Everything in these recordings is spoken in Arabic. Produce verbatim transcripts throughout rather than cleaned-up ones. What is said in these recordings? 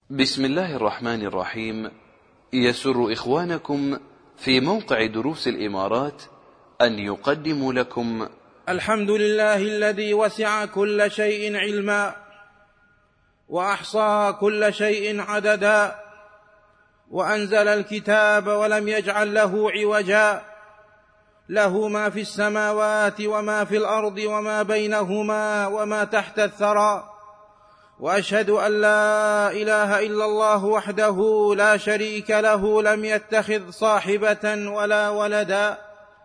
بسم الله الرحمن الرحيم. يسر إخوانكم في موقع دروس الإمارات أن يقدموا لكم الحمد لله الذي وسع كل شيء علما وأحصى كل شيء عددا، وأنزل الكتاب ولم يجعل له عوجا، له ما في السماوات وما في الأرض وما بينهما وما تحت الثرى، وأشهد أن لا إله إلا الله وحده لا شريك له لم يتخذ صاحبة ولا ولدا،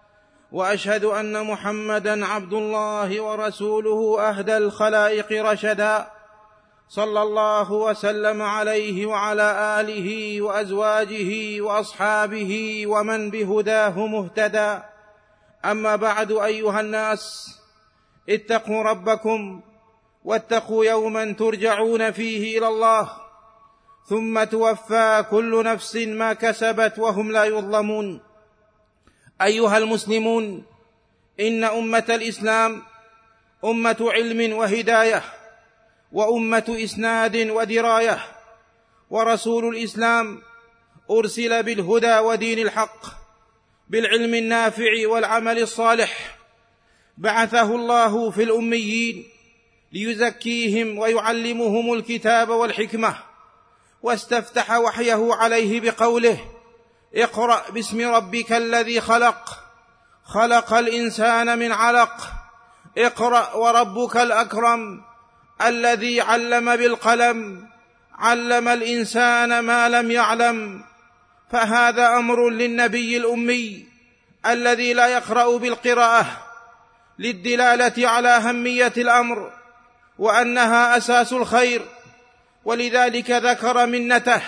وأشهد أن محمدًا عبد الله ورسوله أهدى الخلائق رشدا، صلى الله وسلم عليه وعلى آله وأزواجه وأصحابه ومن بهداه مهتدى. أما بعد، أيها الناس، اتقوا ربكم واتقوا يوما ترجعون فيه إلى الله، ثم توفى كل نفس ما كسبت وهم لا يظلمون. أيها المسلمون، إن أمة الإسلام أمة علم وهداية، وأمة إسناد ودراية، ورسول الإسلام أرسل بالهدى ودين الحق، بالعلم النافع والعمل الصالح، بعثه الله في الأميين ليزكيهم ويعلمهم الكتاب والحكمة، واستفتح وحيه عليه بقوله: اقرأ باسم ربك الذي خلق، خلق الإنسان من علق، اقرأ وربك الأكرم الذي علم بالقلم، علم الإنسان ما لم يعلم. فهذا أمر للنبي الأمي الذي لا يقرأ بالقراءة، للدلالة على أهمية الأمر وأنها أساس الخير، ولذلك ذكر منته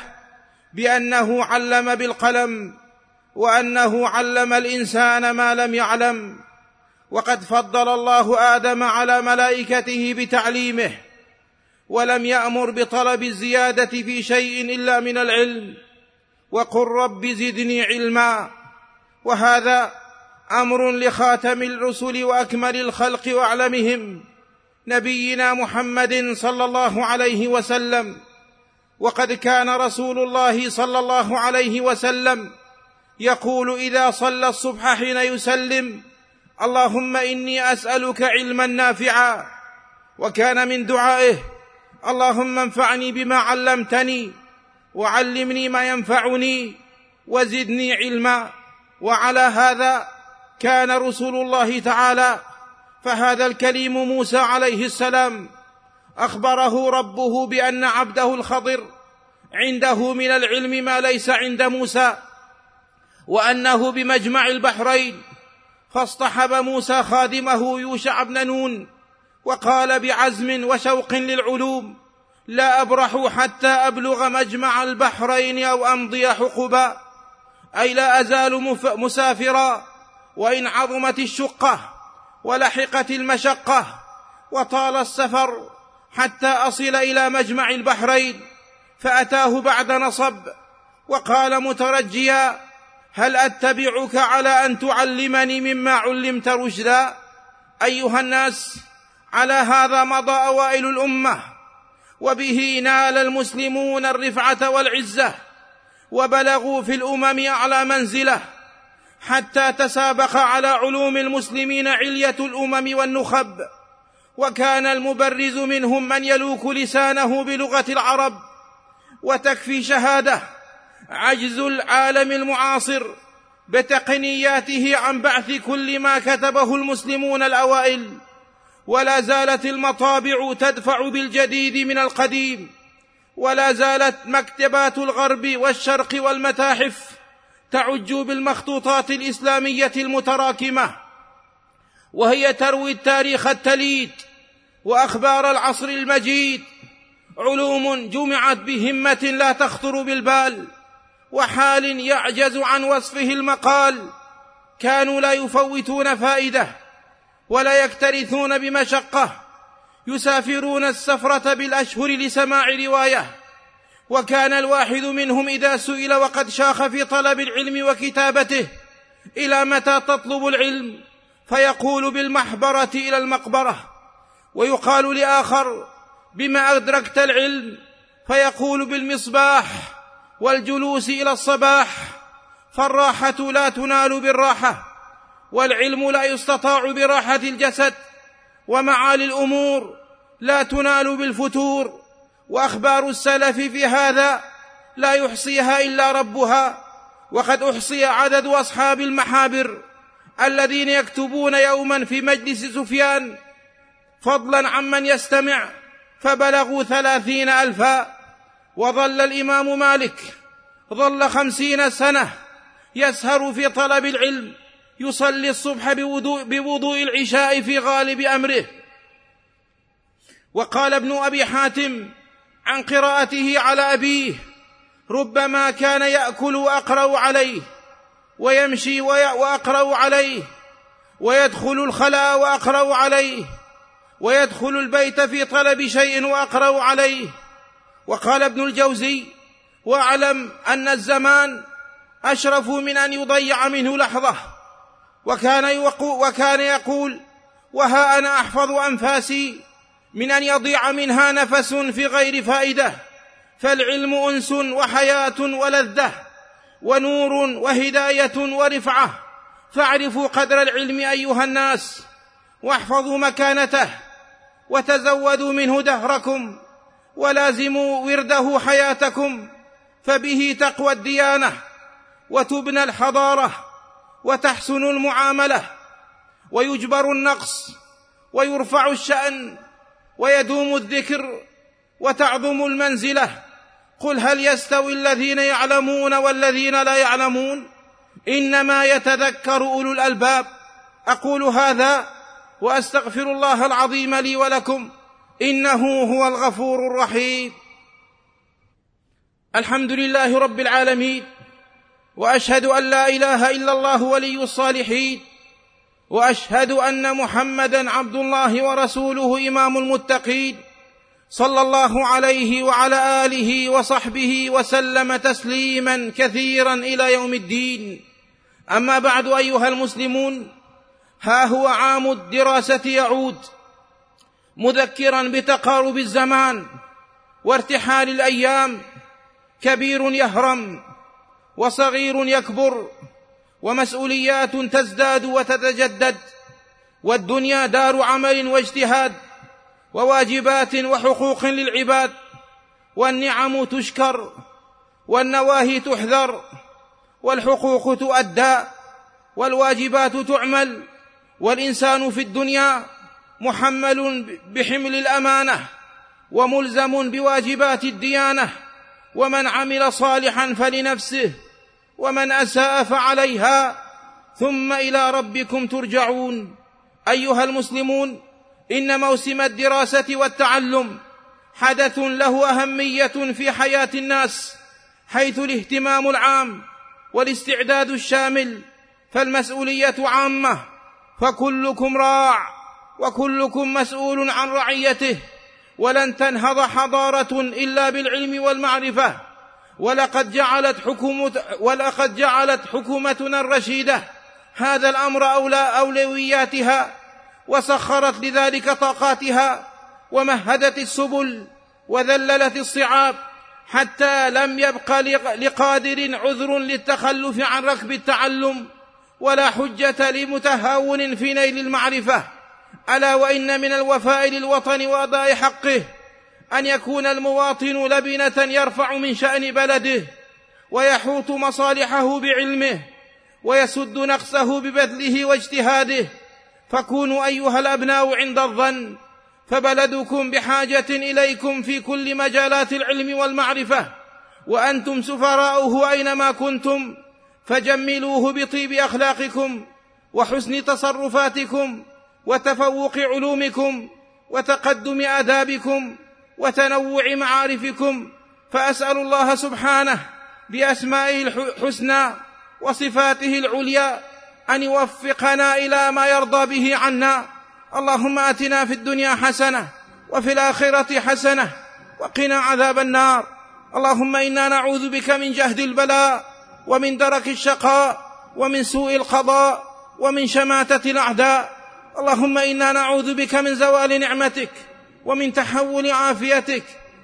بأنه علم بالقلم، وأنه علم الإنسان ما لم يعلم. وقد فضل الله آدم على ملائكته بتعليمه، ولم يأمر بطلب الزيادة في شيء إلا من العلم، وقل رب زدني علما. وهذا أمر لخاتم الرسل وأكمل الخلق وأعلمهم، نبينا محمد صلى الله عليه وسلم. وقد كان رسول الله صلى الله عليه وسلم يقول إذا صلى الصبح حين يسلم: اللهم إني أسألك علما نافعا. وكان من دعائه: اللهم انفعني بما علمتني، وعلمني ما ينفعني، وزدني علما. وعلى هذا كان رسول الله تعالى. فهذا الكليم موسى عليه السلام أخبره ربه بأن عبده الخضر عنده من العلم ما ليس عند موسى، وأنه بمجمع البحرين، فاصطحب موسى خادمه يوشع بن نون، وقال بعزم وشوق للعلوم: لا أبرح حتى أبلغ مجمع البحرين أو أمضي حقبا، أي لا أزال مسافرا، وإن عظمت الشقة ولحقت المشقة وطال السفر حتى أصل إلى مجمع البحرين. فأتاه بعد نصب وقال مترجيا: هل أتبعك على أن تعلمني مما علمت رشدا؟ أيها الناس، على هذا مضى أوائل الأمة، وبه نال المسلمون الرفعة والعزة، وبلغوا في الأمم أعلى منزلة، حتى تسابق على علوم المسلمين علية الأمم والنخب. وكان المبرز منهم من يلوك لسانه بلغة العرب، وتكفي شهادة عجز العالم المعاصر بتقنياته عن بعث كل ما كتبه المسلمون الأوائل. ولا زالت المطابع تدفع بالجديد من القديم، ولا زالت مكتبات الغرب والشرق والمتاحف تعج بالمخطوطات الإسلامية المتراكمة، وهي تروي التاريخ التليد وأخبار العصر المجيد، علوم جمعت بهمة لا تخطر بالبال، وحال يعجز عن وصفه المقال. كانوا لا يفوتون فائدة، ولا يكترثون بمشقة، يسافرون السفرة بالأشهر لسماع رواية. وكان الواحد منهم إذا سئل وقد شاخ في طلب العلم وكتابته: إلى متى تطلب العلم؟ فيقول: بالمحبرة إلى المقبرة. ويقال لآخر: بما أدركت العلم؟ فيقول بالمصباح والجلوس إلى الصباح: فالراحة لا تنال بالراحة، والعلم لا يستطاع براحة الجسد، ومعالي الأمور لا تنال بالفتور. وأخبار السلف في هذا لا يحصيها إلا ربها، وقد أحصي عدد أصحاب المحابر الذين يكتبون يوما في مجلس سفيان فضلا عمن يستمع فبلغوا ثلاثين ألفا. وظل الإمام مالك ظل خمسين سنة يسهر في طلب العلم، يصلي الصبح بوضوء, بوضوء العشاء في غالب أمره. وقال ابن أبي حاتم عن قراءته على أبيه: ربما كان يأكل وأقرأ عليه، ويمشي وأقرأ عليه، ويدخل الخلاء وأقرأ عليه، ويدخل البيت في طلب شيء وأقرأ عليه. وقال ابن الجوزي: واعلم أن الزمان أشرف من أن يضيع منه لحظة. وكان يقول, وكان يقول: وها أنا أحفظ أنفاسي من أن يضيع منها نفس في غير فائدة. فالعلم أنس وحياة ولذة ونور وهداية ورفعة، فاعرفوا قدر العلم أيها الناس، واحفظوا مكانته، وتزودوا منه دهركم، ولازموا ورده حياتكم، فبه تقوى الديانة، وتبنى الحضارة، وتحسن المعاملة، ويجبر النقص، ويرفع الشأن، ويدوم الذكر، وتعظم المنزلة. قل هل يستوي الذين يعلمون والذين لا يعلمون؟ إنما يتذكر أولو الألباب. أقول هذا وأستغفر الله العظيم لي ولكم، إنه هو الغفور الرحيم. الحمد لله رب العالمين، وأشهد أن لا إله إلا الله ولي الصالحين، وأشهد أن محمدًا عبد الله ورسوله إمام المتقين، صلى الله عليه وعلى آله وصحبه وسلم تسليمًا كثيرًا إلى يوم الدين. أما بعد أيها المسلمون، ها هو عام الدراسة يعود، مذكرًا بتقارب الزمان وارتحال الأيام. كبير يهرم، وصغير يكبر، ومسؤوليات تزداد وتتجدد، والدنيا دار عمل واجتهاد، وواجبات وحقوق للعباد، والنعم تشكر، والنواهي تحذر، والحقوق تؤدى، والواجبات تعمل. والإنسان في الدنيا محمل بحمل الأمانة، وملزم بواجبات الديانة. ومن عمل صالحا فلنفسه، ومن أساء فعليها، ثم إلى ربكم ترجعون. أيها المسلمون، إن موسم الدراسة والتعلم حدث له أهمية في حياة الناس، حيث الاهتمام العام والاستعداد الشامل. فالمسؤولية عامة، فكلكم راع وكلكم مسؤول عن رعيته. ولن تنهض حضارة إلا بالعلم والمعرفة. ولقد جعلت حكومة ولقد جعلت حكومتنا الرشيدة هذا الأمر أولى أولوياتها، وسخرت لذلك طاقاتها، ومهدت السبل، وذللت الصعاب، حتى لم يبق لقادر عذر للتخلف عن ركب التعلم، ولا حجة لمتهاون في نيل المعرفة. ألا وإن من الوفاء للوطن وأداء حقه أن يكون المواطن لبنة يرفع من شأن بلده، ويحوط مصالحه بعلمه، ويسد نقصه ببذله واجتهاده. فكونوا أيها الأبناء عند الظن، فبلدكم بحاجة إليكم في كل مجالات العلم والمعرفة، وأنتم سفراؤه أينما كنتم. فجملوه بطيب أخلاقكم، وحسن تصرفاتكم، وتفوق علومكم، وتقدم آدابكم، وتنوع معارفكم. فأسأل الله سبحانه بأسمائه الحسنى وصفاته العليا أن يوفقنا إلى ما يرضى به عنا. اللهم آتنا في الدنيا حسنة، وفي الآخرة حسنة، وقنا عذاب النار. اللهم إنا نعوذ بك من جهد البلاء، ومن درك الشقاء، ومن سوء القضاء، ومن شماتة الأعداء. اللهم إنا نعوذ بك من زوال نعمتك، ومن تحول عافيتك،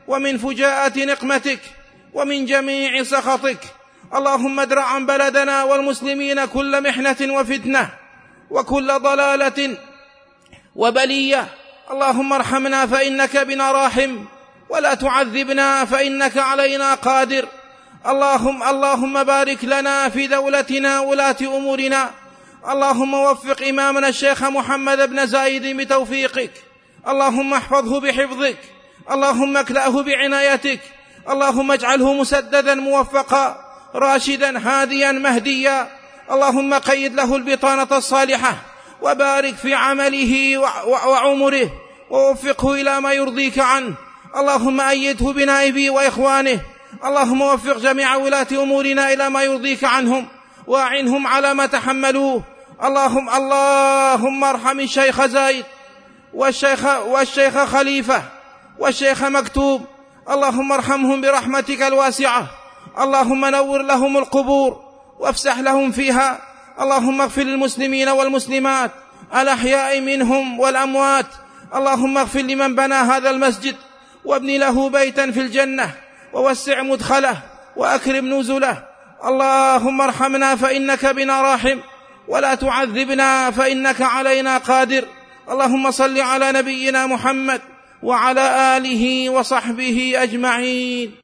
ومن فجاءة نقمتك ومن جميع سخطك. اللهم ادرع عن بلدنا والمسلمين كل محنة وفتنة وكل ضلالة وبلية. اللهم ارحمنا فإنك بنا راحم، ولا تعذبنا فإنك علينا قادر. اللهم اللهم بارك لنا في دولتنا ولاة أمورنا. اللهم وفق إمامنا الشيخ محمد بن زايد بتوفيقك. اللهم احفظه بحفظك. اللهم اكلأه بعنايتك. اللهم اجعله مسددا موفقا راشدا هاديا مهديا. اللهم قيد له البطانة الصالحة، وبارك في عمله وعمره، ووفقه إلى ما يرضيك عنه. اللهم أيده بنائبه وإخوانه. اللهم وفق جميع ولاة أمورنا إلى ما يرضيك عنهم، وأعنهم على ما تحملوه. اللهم اللهم ارحم الشيخ زايد والشيخ, والشيخ خليفة والشيخ مكتوب. اللهم ارحمهم برحمتك الواسعة. اللهم نور لهم القبور وافسح لهم فيها. اللهم اغفر للمسلمين والمسلمات الأحياء منهم والأموات. اللهم اغفر لمن بنى هذا المسجد، وابن له بيتا في الجنة، ووسع مدخله وأكرم نزله. اللهم ارحمنا فإنك بنا راحم، ولا تعذبنا فإنك علينا قادر. اللهم صل على نبينا محمد وعلى آله وصحبه أجمعين.